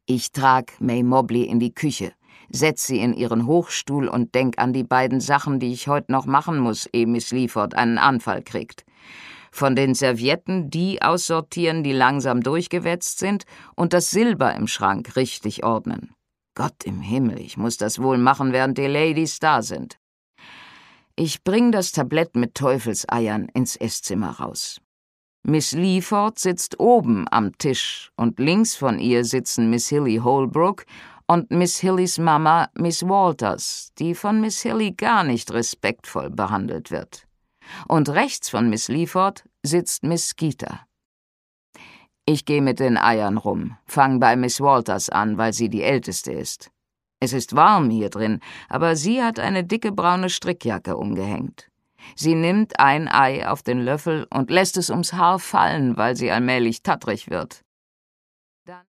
Ich trag May Mobley in die Küche, setz sie in ihren Hochstuhl und denk an die beiden Sachen, die ich heute noch machen muss, ehe Miss Leaford einen Anfall kriegt. Von den Servietten die aussortieren, die langsam durchgewetzt sind, und das Silber im Schrank richtig ordnen. Gott im Himmel, ich muss das wohl machen, während die Ladies da sind. Ich bring das Tablett mit Teufelseiern ins Esszimmer raus. Miss Leaford sitzt oben am Tisch und links von ihr sitzen Miss Hilly Holbrook und Miss Hillys Mama, Miss Walters, die von Miss Hilly gar nicht respektvoll behandelt wird. Und rechts von Miss Leaford sitzt Miss Skeeter. Ich gehe mit den Eiern rum, fang bei Miss Walters an, weil sie die Älteste ist. Es ist warm hier drin, aber sie hat eine dicke braune Strickjacke umgehängt. Sie nimmt ein Ei auf den Löffel und lässt es ums Haar fallen, weil sie allmählich tattrig wird.